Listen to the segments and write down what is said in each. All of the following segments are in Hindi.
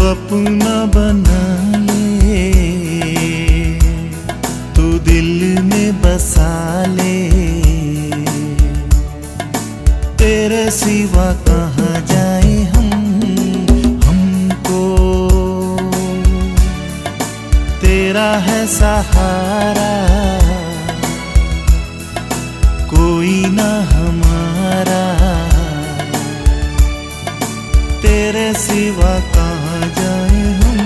अपना बना ले, तू दिल में बसा ले। तेरे सिवा कहाँ जाए हमको तेरा है सहारा, कोई ना हमारा। तेरे सिवा कहाँ जाए हम।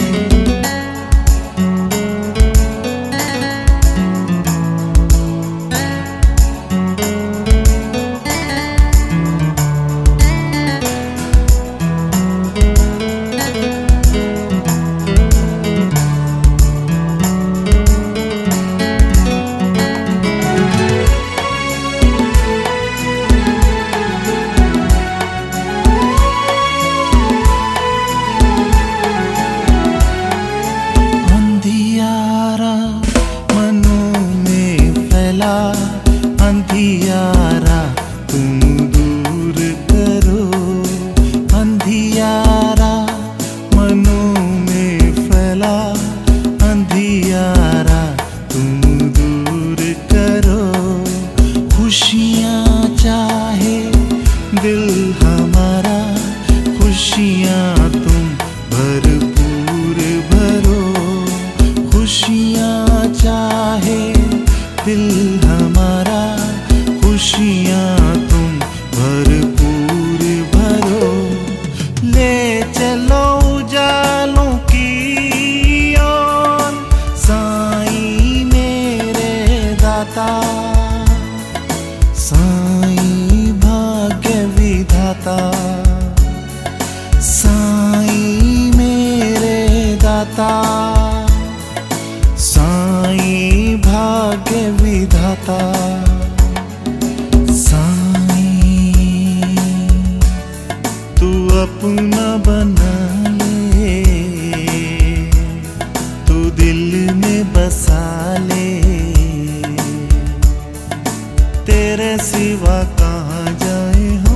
अंधियारा तुम दूर करो, अंधियारा मनों में फैला। अंधियारा तुम दूर करो, खुशियाँ चाहे दिल हमारा, खुशियाँ तुम भरपूर भरो। खुशियाँ चाहे दिल हमारा, खुशियाँ तुम भरपूर भरो। ले चलो उजालों की ओर साईं मेरे दाता, साईं भाग्य विधाता। साईं मेरे दाता, साईं भाग्य विधाता। तू अपना बना ले, तू दिल में बसा ले। तेरे सिवा कहाँ जाए हम।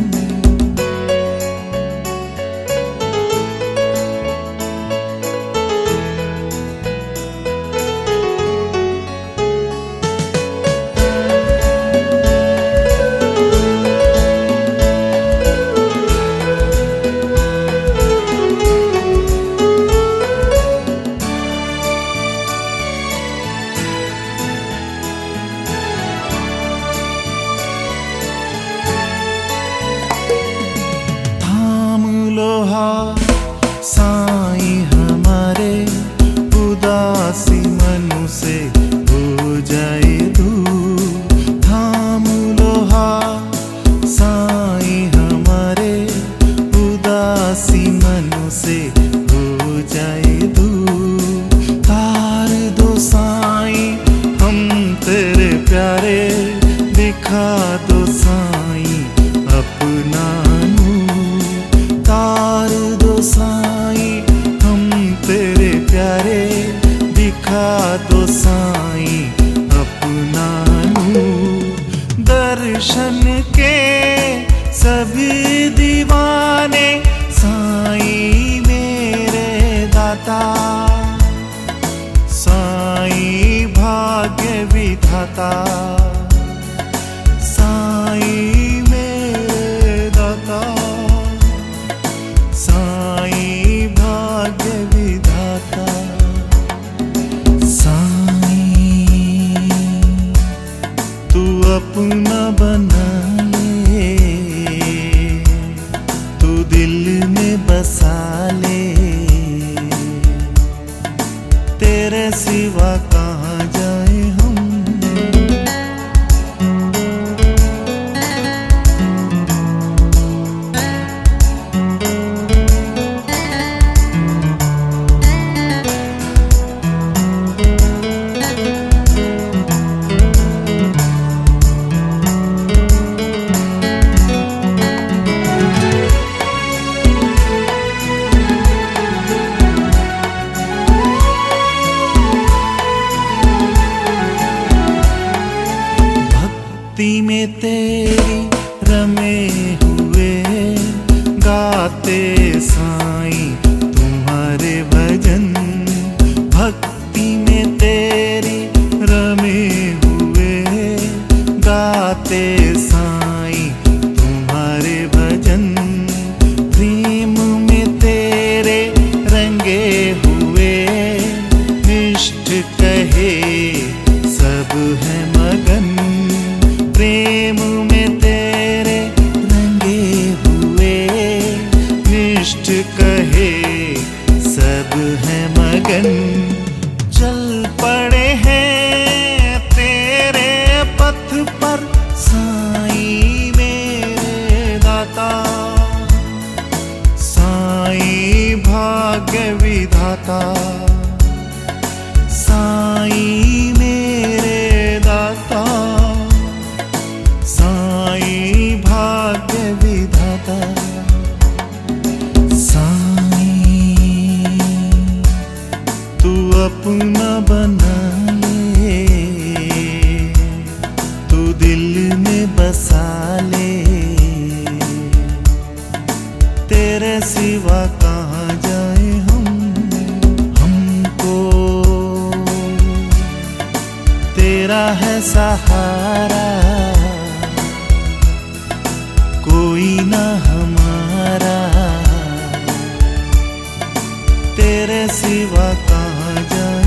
साईं हमारे उदासी मनु से हो जाए दूर। थाम लो हाथ साईं हमारे उदासी मनु से हो जाए दूर। तार दो साईं हम तेरे प्यारे, दिखा दो साईं अपना नूर। तार दो साईं हम तेरे प्यारे, दिखा दो साईं अपना नूर। दर्शन के सभी दीवाने साईं मेरे दाता, साईं भाग्य विधाता। साईं मेरे दाता, साईं भाग्य विधाता। साईं तू अपना बना ले, तू दिल में बसा ले। तेरे सिवा कहाँ जाए हम। भक्ति में तेरी रमे हुए गाते साईं भक्ति में तेरी रमे हुए गाते साईं तुम्हारे भजन। प्रेम में तेरे रंगे हुए निष्ठ कहे सब है मगन। प्रेम में तेरे रंगे हुए निष्ठ कहे सब है मगन। चल पड़े हैं तेरे पथ पर साईं मेरे दाता, साईं भाग्य विधाता। साईं मेरे दाता, साईं भाग्य विधाता। तू अपना बना ले, तू दिल में बसा ले। तेरे सिवा कहाँ जाए हमको तेरा है सहारा, कोई ना हमारा। तेरे सिवा कहाँ जाए